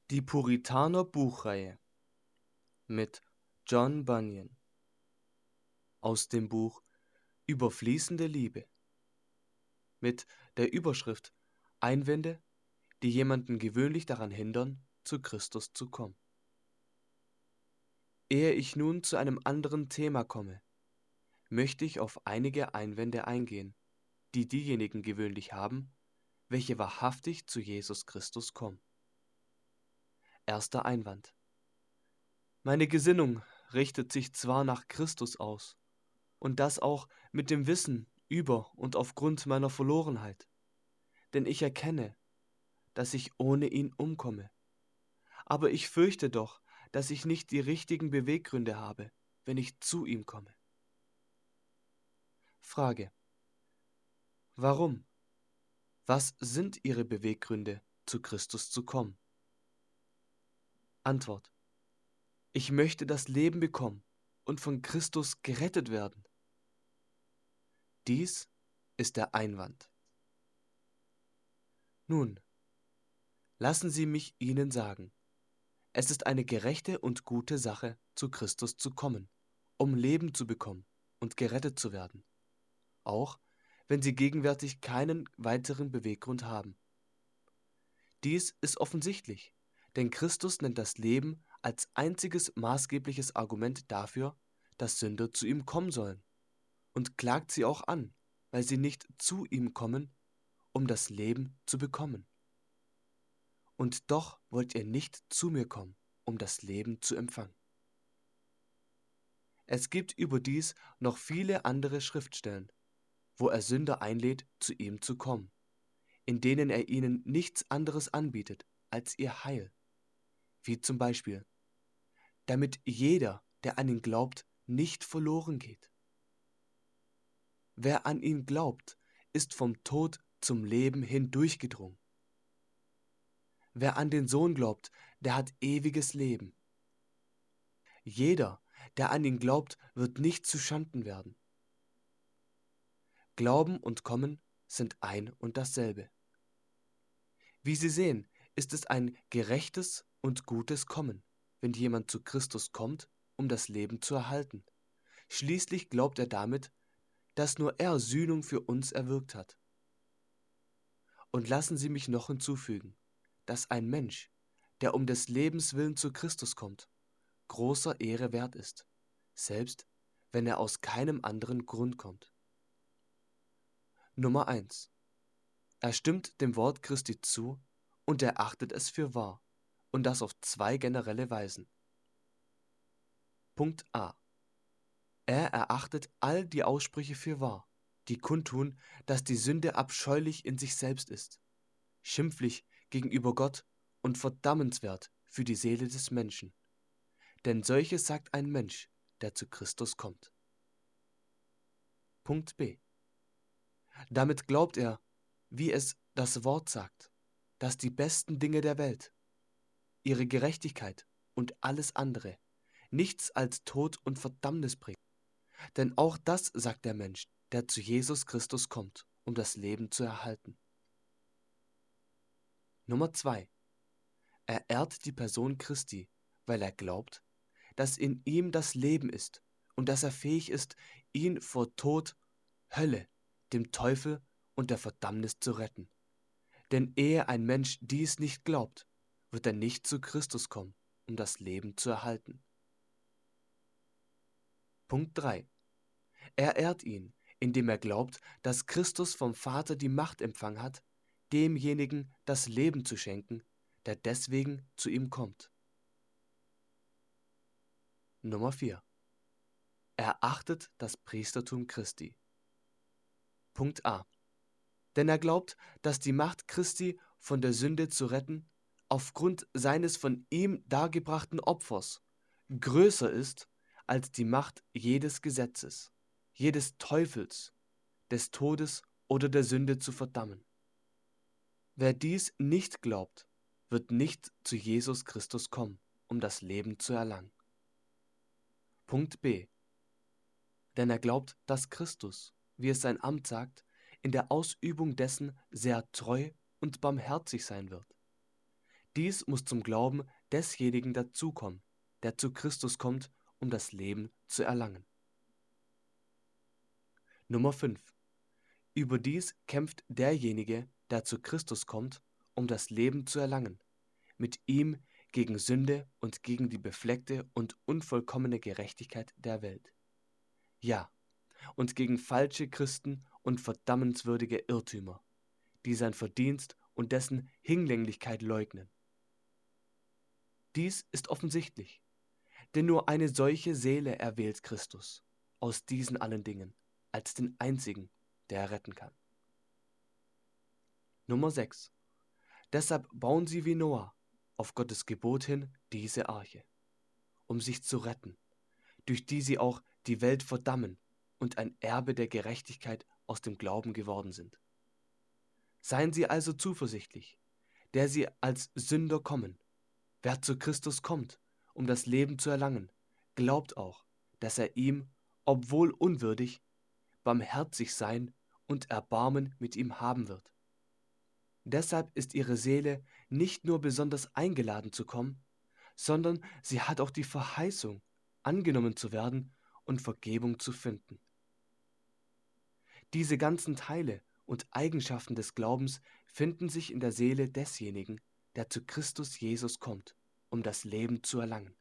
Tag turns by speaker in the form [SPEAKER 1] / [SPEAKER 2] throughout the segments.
[SPEAKER 1] Die Puritaner Buchreihe mit John Bunyan aus dem Buch Überfließende Liebe mit der Überschrift Einwände, die jemanden gewöhnlich daran hindern, zu Christus zu kommen. Ehe ich nun zu einem anderen Thema komme, möchte ich auf einige Einwände eingehen, die diejenigen gewöhnlich haben, welche wahrhaftig zu Jesus Christus kommen. Erster Einwand: Meine Gesinnung richtet sich zwar nach Christus aus, und das auch mit dem Wissen über und aufgrund meiner Verlorenheit, denn ich erkenne, dass ich ohne ihn umkomme. Aber ich fürchte doch, dass ich nicht die richtigen Beweggründe habe, wenn ich zu ihm komme. Frage: Warum? Was sind Ihre Beweggründe, zu Christus zu kommen? Antwort: Ich möchte das Leben bekommen und von Christus gerettet werden. Dies ist der Einwand. Nun, lassen Sie mich Ihnen sagen, es ist eine gerechte und gute Sache, zu Christus zu kommen, um Leben zu bekommen und gerettet zu werden, auch wenn Sie gegenwärtig keinen weiteren Beweggrund haben. Dies ist offensichtlich, denn Christus nennt das Leben als einziges maßgebliches Argument dafür, dass Sünder zu ihm kommen sollen, und klagt sie auch an, weil sie nicht zu ihm kommen, um das Leben zu bekommen. Und doch wollt ihr nicht zu mir kommen, um das Leben zu empfangen. Es gibt überdies noch viele andere Schriftstellen, wo er Sünder einlädt, zu ihm zu kommen, in denen er ihnen nichts anderes anbietet als ihr Heil, wie zum Beispiel, damit jeder, der an ihn glaubt, nicht verloren geht. Wer an ihn glaubt, ist vom Tod zum Leben hindurchgedrungen. Wer an den Sohn glaubt, der hat ewiges Leben. Jeder, der an ihn glaubt, wird nicht zuschanden werden. Glauben und Kommen sind ein und dasselbe. Wie Sie sehen, ist es ein gerechtes und gutes Kommen, wenn jemand zu Christus kommt, um das Leben zu erhalten. Schließlich glaubt er damit, dass nur er Sühnung für uns erwirkt hat. Und lassen Sie mich noch hinzufügen, dass ein Mensch, der um des Lebens willen zu Christus kommt, großer Ehre wert ist, selbst wenn er aus keinem anderen Grund kommt. Nummer 1. Er stimmt dem Wort Christi zu und er achtet es für wahr, und das auf zwei generelle Weisen. Punkt A. Er erachtet all die Aussprüche für wahr, die kundtun, dass die Sünde abscheulich in sich selbst ist, schimpflich gegenüber Gott und verdammenswert für die Seele des Menschen. Denn solches sagt ein Mensch, der zu Christus kommt. Punkt B. Damit glaubt er, wie es das Wort sagt, dass die besten Dinge der Welt, ihre Gerechtigkeit und alles andere, nichts als Tod und Verdammnis bringt. Denn auch das sagt der Mensch, der zu Jesus Christus kommt, um das Leben zu erhalten. Nummer 2. Er ehrt die Person Christi, weil er glaubt, dass in ihm das Leben ist und dass er fähig ist, ihn vor Tod, Hölle, dem Teufel und der Verdammnis zu retten. Denn ehe ein Mensch dies nicht glaubt, wird er nicht zu Christus kommen, um das Leben zu erhalten. Punkt 3. Er ehrt ihn, indem er glaubt, dass Christus vom Vater die Macht empfangen hat, demjenigen das Leben zu schenken, der deswegen zu ihm kommt. Nummer 4. Er achtet das Priestertum Christi. Punkt A. Denn er glaubt, dass die Macht Christi von der Sünde zu retten, aufgrund seines von ihm dargebrachten Opfers, größer ist als die Macht jedes Gesetzes, jedes Teufels, des Todes oder der Sünde zu verdammen. Wer dies nicht glaubt, wird nicht zu Jesus Christus kommen, um das Leben zu erlangen. Punkt B. Denn er glaubt, dass Christus, wie es sein Amt sagt, in der Ausübung dessen sehr treu und barmherzig sein wird. Dies muss zum Glauben desjenigen dazukommen, der zu Christus kommt, um das Leben zu erlangen. Nummer 5. Überdies kämpft derjenige, der zu Christus kommt, um das Leben zu erlangen, mit ihm gegen Sünde und gegen die befleckte und unvollkommene Gerechtigkeit der Welt. Ja, und gegen falsche Christen und verdammenswürdige Irrtümer, die sein Verdienst und dessen Hinlänglichkeit leugnen. Dies ist offensichtlich, denn nur eine solche Seele erwählt Christus aus diesen allen Dingen als den einzigen, der er retten kann. Nummer 6. Deshalb bauen sie wie Noah auf Gottes Gebot hin diese Arche, um sich zu retten, durch die sie auch die Welt verdammen und ein Erbe der Gerechtigkeit aus dem Glauben geworden sind. Seien Sie also zuversichtlich, der Sie als Sünder kommen. Wer zu Christus kommt, um das Leben zu erlangen, glaubt auch, dass er ihm, obwohl unwürdig, barmherzig sein und Erbarmen mit ihm haben wird. Deshalb ist Ihre Seele nicht nur besonders eingeladen zu kommen, sondern sie hat auch die Verheißung, angenommen zu werden und Vergebung zu finden. Diese ganzen Teile und Eigenschaften des Glaubens finden sich in der Seele desjenigen, der zu Christus Jesus kommt, um das Leben zu erlangen.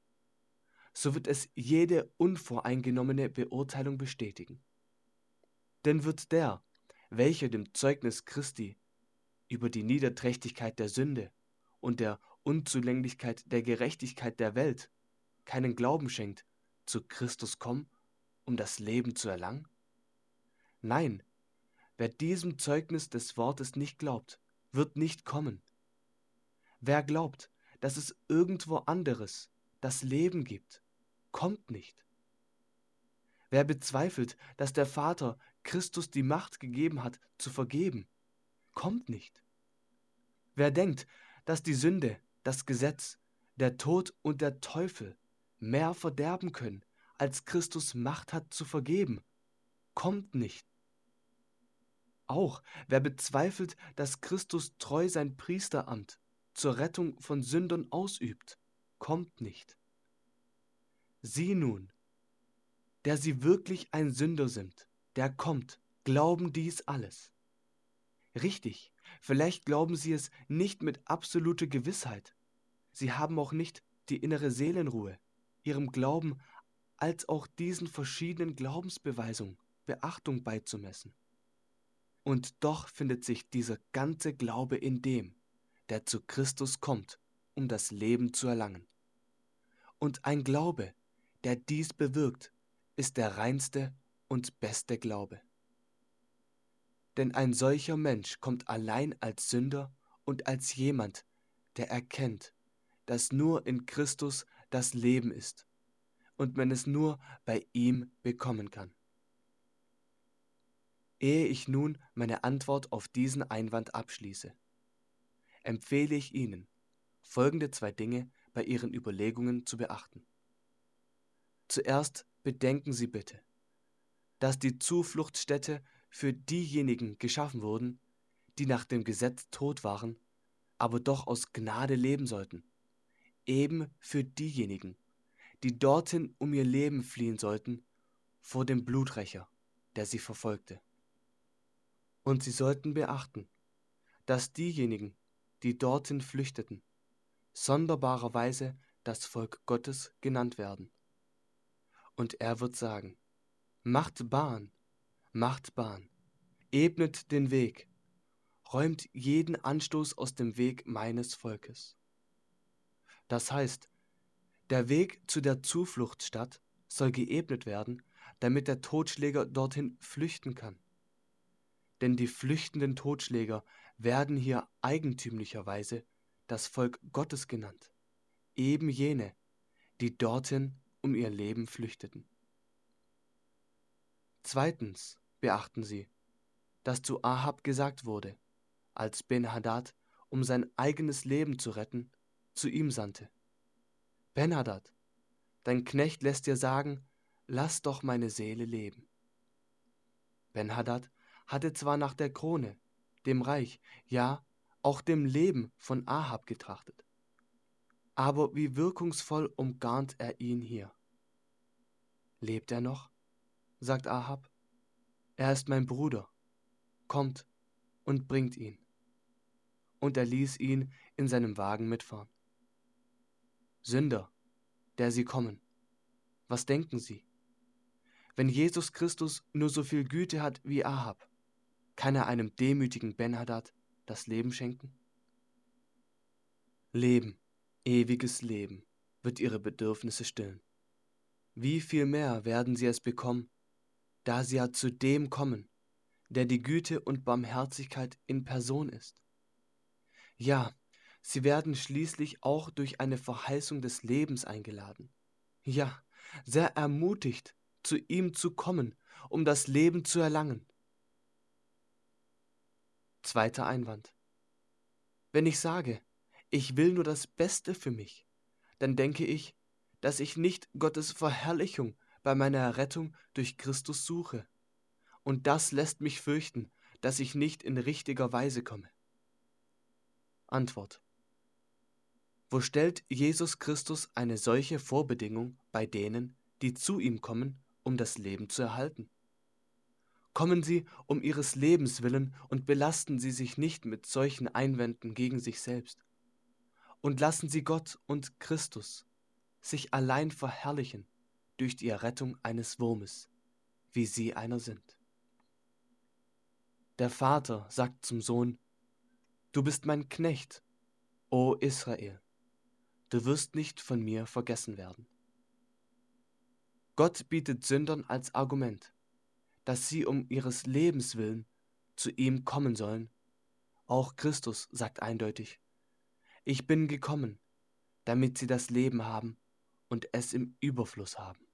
[SPEAKER 1] So wird es jede unvoreingenommene Beurteilung bestätigen. Denn wird der, welcher dem Zeugnis Christi über die Niederträchtigkeit der Sünde und der Unzulänglichkeit der Gerechtigkeit der Welt keinen Glauben schenkt, zu Christus kommen, um das Leben zu erlangen? Nein, wer diesem Zeugnis des Wortes nicht glaubt, wird nicht kommen. Wer glaubt, dass es irgendwo anderes das Leben gibt, kommt nicht. Wer bezweifelt, dass der Vater Christus die Macht gegeben hat, zu vergeben, kommt nicht. Wer denkt, dass die Sünde, das Gesetz, der Tod und der Teufel mehr verderben können, als Christus Macht hat zu vergeben, kommt nicht. Auch wer bezweifelt, dass Christus treu sein Priesteramt zur Rettung von Sündern ausübt, kommt nicht. Sie nun, der sie wirklich ein Sünder sind, der kommt, glauben dies alles. Richtig, vielleicht glauben sie es nicht mit absoluter Gewissheit. Sie haben auch nicht die innere Seelenruhe, ihrem Glauben als auch diesen verschiedenen Glaubensbeweisungen Beachtung beizumessen. Und doch findet sich dieser ganze Glaube in dem, der zu Christus kommt, um das Leben zu erlangen. Und ein Glaube, der dies bewirkt, ist der reinste und beste Glaube. Denn ein solcher Mensch kommt allein als Sünder und als jemand, der erkennt, dass nur in Christus das Leben ist und man es nur bei ihm bekommen kann. Ehe ich nun meine Antwort auf diesen Einwand abschließe, empfehle ich Ihnen, folgende 2 Dinge bei Ihren Überlegungen zu beachten. Zuerst bedenken Sie bitte, dass die Zufluchtsstätte für diejenigen geschaffen wurden, die nach dem Gesetz tot waren, aber doch aus Gnade leben sollten. Eben für diejenigen, die dorthin um ihr Leben fliehen sollten, vor dem Bluträcher, der sie verfolgte. Und sie sollten beachten, dass diejenigen, die dorthin flüchteten, sonderbarerweise das Volk Gottes genannt werden. Und er wird sagen: Macht Bahn, ebnet den Weg, räumt jeden Anstoß aus dem Weg meines Volkes. Das heißt, der Weg zu der Zufluchtsstadt soll geebnet werden, damit der Totschläger dorthin flüchten kann. Denn die flüchtenden Totschläger werden hier eigentümlicherweise das Volk Gottes genannt, eben jene, die dorthin um ihr Leben flüchteten. Zweitens beachten Sie, dass zu Ahab gesagt wurde, als Ben-Hadad, um sein eigenes Leben zu retten, zu ihm sandte: Ben-Hadad, dein Knecht lässt dir sagen, lass doch meine Seele leben. Ben-Hadad hatte zwar nach der Krone, dem Reich, ja, auch dem Leben von Ahab getrachtet. Aber wie wirkungsvoll umgarnt er ihn hier. Lebt er noch? Sagt Ahab. Er ist mein Bruder. Kommt und bringt ihn. Und er ließ ihn in seinem Wagen mitfahren. Sünder, der sie kommen, was denken sie? Wenn Jesus Christus nur so viel Güte hat wie Ahab, kann er einem demütigen Ben-Hadad das Leben schenken? Leben, ewiges Leben, wird ihre Bedürfnisse stillen. Wie viel mehr werden sie es bekommen, da sie ja zu dem kommen, der die Güte und Barmherzigkeit in Person ist. Ja, sie werden schließlich auch durch eine Verheißung des Lebens eingeladen. Ja, sehr ermutigt, zu ihm zu kommen, um das Leben zu erlangen. Zweiter Einwand. Wenn ich sage, ich will nur das Beste für mich, dann denke ich, dass ich nicht Gottes Verherrlichung bei meiner Errettung durch Christus suche. Und das lässt mich fürchten, dass ich nicht in richtiger Weise komme. Antwort. Wo stellt Jesus Christus eine solche Vorbedingung bei denen, die zu ihm kommen, um das Leben zu erhalten? Kommen sie um ihres Lebens willen und belasten sie sich nicht mit solchen Einwänden gegen sich selbst. Und lassen sie Gott und Christus sich allein verherrlichen durch die Errettung eines Wurmes, wie sie einer sind. Der Vater sagt zum Sohn: Du bist mein Knecht, o Israel, du wirst nicht von mir vergessen werden. Gott bietet Sündern als Argument, dass sie um ihres Lebens willen zu ihm kommen sollen. Auch Christus sagt eindeutig: Ich bin gekommen, damit sie das Leben haben und es im Überfluss haben.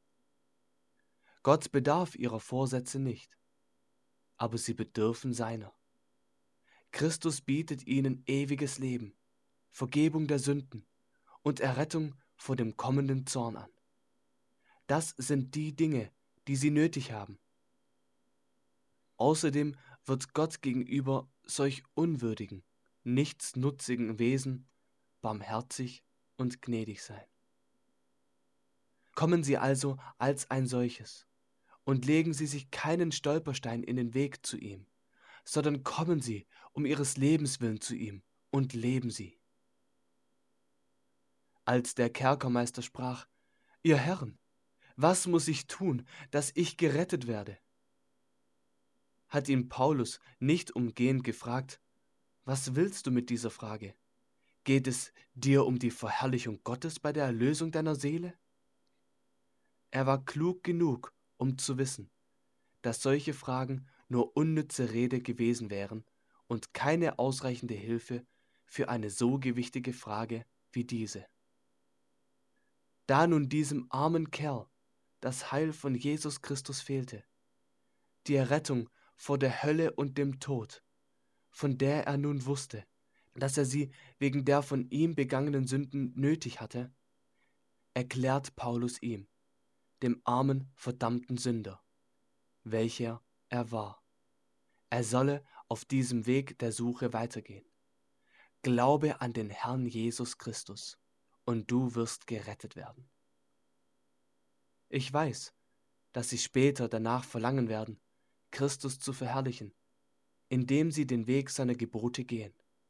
[SPEAKER 1] Gott bedarf ihrer Vorsätze nicht, aber sie bedürfen seiner. Christus bietet ihnen ewiges Leben, Vergebung der Sünden und Errettung vor dem kommenden Zorn an. Das sind die Dinge, die sie nötig haben. Außerdem wird Gott gegenüber solch unwürdigen, nichtsnutzigen Wesen barmherzig und gnädig sein. Kommen Sie also als ein solches und legen Sie sich keinen Stolperstein in den Weg zu ihm, sondern kommen Sie um Ihres Lebens willen zu ihm und leben Sie. Als der Kerkermeister sprach: Ihr Herren, was muss ich tun, dass ich gerettet werde? Hat ihn Paulus nicht umgehend gefragt: Was willst du mit dieser Frage? Geht es dir um die Verherrlichung Gottes bei der Erlösung deiner Seele? Er war klug genug, um zu wissen, dass solche Fragen nur unnütze Rede gewesen wären und keine ausreichende Hilfe für eine so gewichtige Frage wie diese. Da nun diesem armen Kerl das Heil von Jesus Christus fehlte, die Errettung vor der Hölle und dem Tod, von der er nun wusste, dass er sie wegen der von ihm begangenen Sünden nötig hatte, erklärt Paulus ihm, dem armen, verdammten Sünder, welcher er war. Er solle auf diesem Weg der Suche weitergehen. Glaube an den Herrn Jesus Christus, und du wirst gerettet werden. Ich weiß, dass sie später danach verlangen werden, Christus zu verherrlichen, indem sie den Weg seiner Gebote gehen.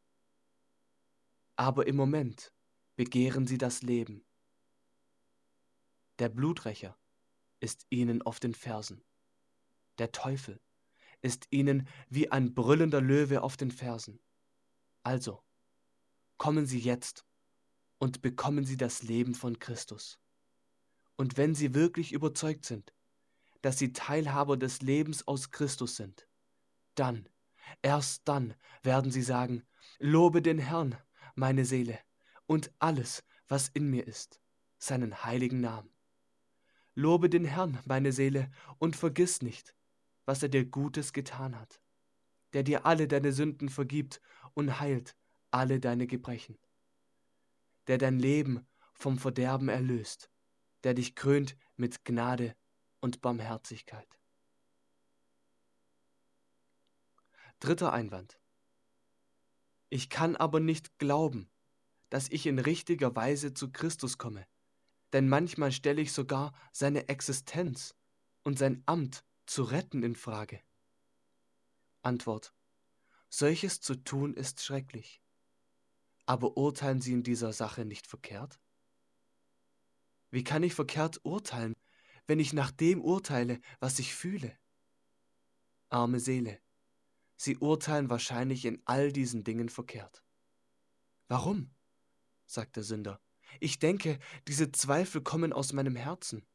[SPEAKER 1] Aber im Moment begehren sie das Leben. Der Bluträcher ist ihnen auf den Fersen. Der Teufel ist ihnen wie ein brüllender Löwe auf den Fersen. Also, kommen Sie jetzt und bekommen Sie das Leben von Christus. Und wenn Sie wirklich überzeugt sind, dass Sie Teilhaber des Lebens aus Christus sind, dann, erst dann werden Sie sagen: Lobe den Herrn, meine Seele, und alles, was in mir ist, seinen heiligen Namen. Lobe den Herrn, meine Seele, und vergiss nicht, was er dir Gutes getan hat, der dir alle deine Sünden vergibt und heilt alle deine Gebrechen, der dein Leben vom Verderben erlöst, der dich krönt mit Gnade und Barmherzigkeit. Dritter Einwand. Ich kann aber nicht glauben, dass ich in richtiger Weise zu Christus komme, denn manchmal stelle ich sogar seine Existenz und sein Amt zu retten in Frage. Antwort: Solches zu tun ist schrecklich. Aber urteilen Sie in dieser Sache nicht verkehrt? Wie kann ich verkehrt urteilen, wenn ich nach dem urteile, was ich fühle? Arme Seele, Sie urteilen wahrscheinlich in all diesen Dingen verkehrt. Warum? Sagt der Sünder. Ich denke, diese Zweifel kommen aus meinem Herzen.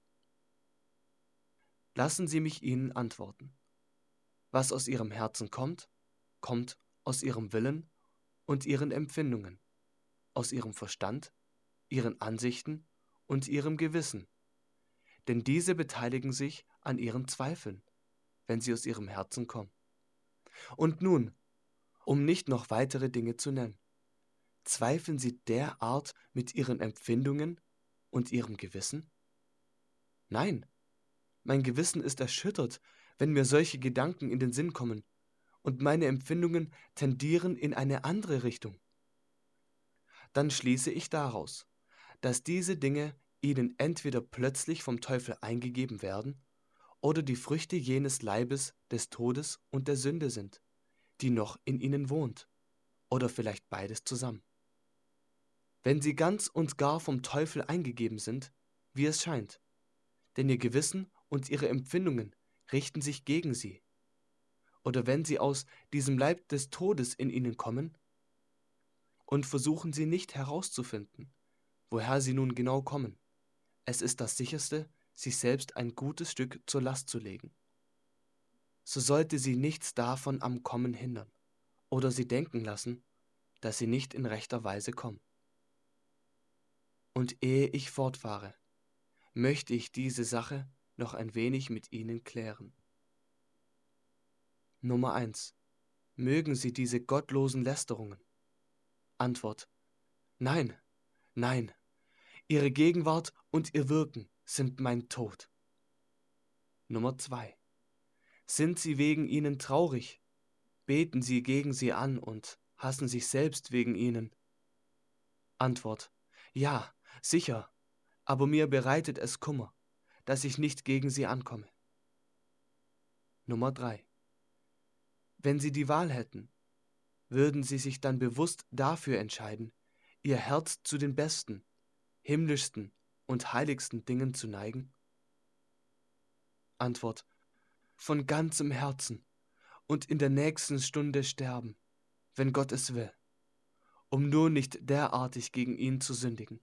[SPEAKER 1] Lassen Sie mich Ihnen antworten. Was aus Ihrem Herzen kommt, kommt aus Ihrem Willen und Ihren Empfindungen, aus Ihrem Verstand, Ihren Ansichten und Ihrem Gewissen. Denn diese beteiligen sich an Ihren Zweifeln, wenn sie aus Ihrem Herzen kommen. Und nun, um nicht noch weitere Dinge zu nennen, zweifeln Sie derart mit Ihren Empfindungen und Ihrem Gewissen? Nein, mein Gewissen ist erschüttert, wenn mir solche Gedanken in den Sinn kommen, und meine Empfindungen tendieren in eine andere Richtung. Dann schließe ich daraus, dass diese Dinge Ihnen entweder plötzlich vom Teufel eingegeben werden oder die Früchte jenes Leibes des Todes und der Sünde sind, die noch in Ihnen wohnt, oder vielleicht beides zusammen. Wenn sie ganz und gar vom Teufel eingegeben sind, wie es scheint, denn Ihr Gewissen und Ihre Empfindungen richten sich gegen Sie, oder wenn sie aus diesem Leib des Todes in Ihnen kommen, und versuchen Sie nicht herauszufinden, woher sie nun genau kommen. Es ist das Sicherste, sich selbst ein gutes Stück zur Last zu legen. So sollte sie nichts davon am Kommen hindern oder sie denken lassen, dass sie nicht in rechter Weise kommen. Und ehe ich fortfahre, möchte ich diese Sache noch ein wenig mit Ihnen klären. Nummer 1. Mögen Sie diese gottlosen Lästerungen? Antwort: Nein, nein. Ihre Gegenwart und Ihr Wirken sind mein Tod. Nummer 2. Sind Sie wegen ihnen traurig? Beten Sie gegen sie an und hassen sich selbst wegen ihnen? Antwort: Ja, sicher, aber mir bereitet es Kummer, dass ich nicht gegen sie ankomme. Nummer 3. Wenn Sie die Wahl hätten, würden Sie sich dann bewusst dafür entscheiden, Ihr Herz zu den besten, himmlischsten und heiligsten Dingen zu neigen? Antwort: Von ganzem Herzen und in der nächsten Stunde sterben, wenn Gott es will, um nur nicht derartig gegen ihn zu sündigen.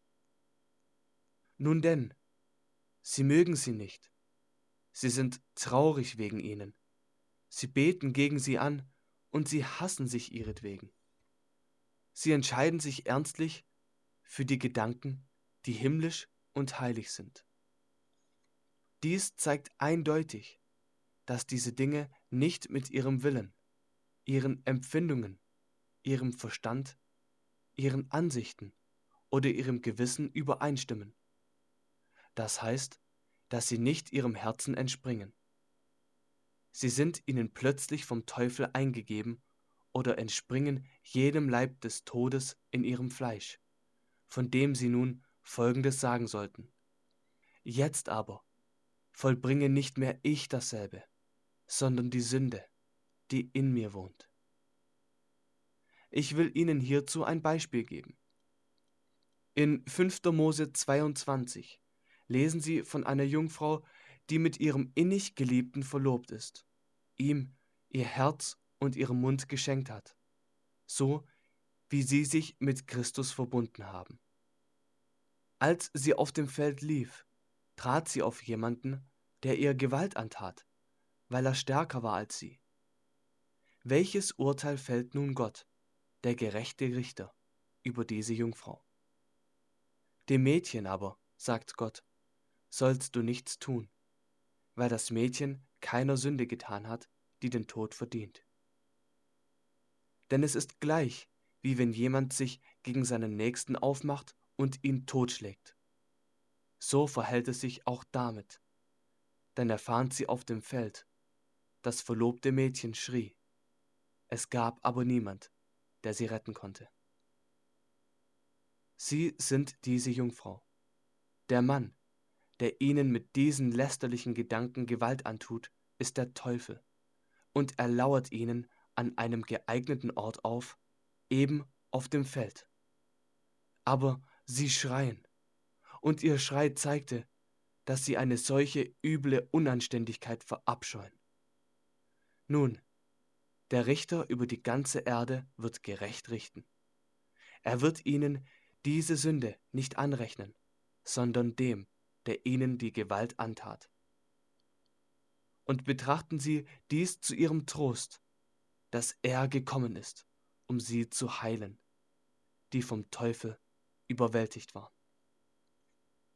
[SPEAKER 1] Nun denn, sie mögen sie nicht, sie sind traurig wegen ihnen, sie beten gegen sie an und sie hassen sich ihretwegen. Sie entscheiden sich ernstlich für die Gedanken, die himmlisch und heilig sind. Dies zeigt eindeutig, dass diese Dinge nicht mit ihrem Willen, ihren Empfindungen, ihrem Verstand, ihren Ansichten oder ihrem Gewissen übereinstimmen. Das heißt, dass sie nicht ihrem Herzen entspringen. Sie sind ihnen plötzlich vom Teufel eingegeben oder entspringen jedem Leib des Todes in ihrem Fleisch, von dem sie nun Folgendes sagen sollten: Jetzt aber vollbringe nicht mehr ich dasselbe, sondern die Sünde, die in mir wohnt. Ich will Ihnen hierzu ein Beispiel geben. In 5. Mose 22 lesen Sie von einer Jungfrau, die mit ihrem innig Geliebten verlobt ist, ihm ihr Herz und ihren Mund geschenkt hat, so wie sie sich mit Christus verbunden haben. Als sie auf dem Feld lief, trat sie auf jemanden, der ihr Gewalt antat, weil er stärker war als sie. Welches Urteil fällt nun Gott, der gerechte Richter, über diese Jungfrau? Dem Mädchen aber, sagt Gott, sollst du nichts tun, weil das Mädchen keiner Sünde getan hat, die den Tod verdient. Denn es ist gleich, wie wenn jemand sich gegen seinen Nächsten aufmacht und ihn totschlägt. So verhält es sich auch damit, denn er fand sie auf dem Feld. Das verlobte Mädchen schrie. Es gab aber niemand, der sie retten konnte. Sie sind diese Jungfrau. Der Mann, der ihnen mit diesen lästerlichen Gedanken Gewalt antut, ist der Teufel, und er lauert ihnen an einem geeigneten Ort auf, eben auf dem Feld. Aber sie schreien, und ihr Schrei zeigte, dass sie eine solche üble Unanständigkeit verabscheuen. Nun, der Richter über die ganze Erde wird gerecht richten. Er wird ihnen diese Sünde nicht anrechnen, sondern dem, der ihnen die Gewalt antat. Und betrachten sie dies zu ihrem Trost, dass er gekommen ist, um sie zu heilen, die vom Teufel überwältigt waren.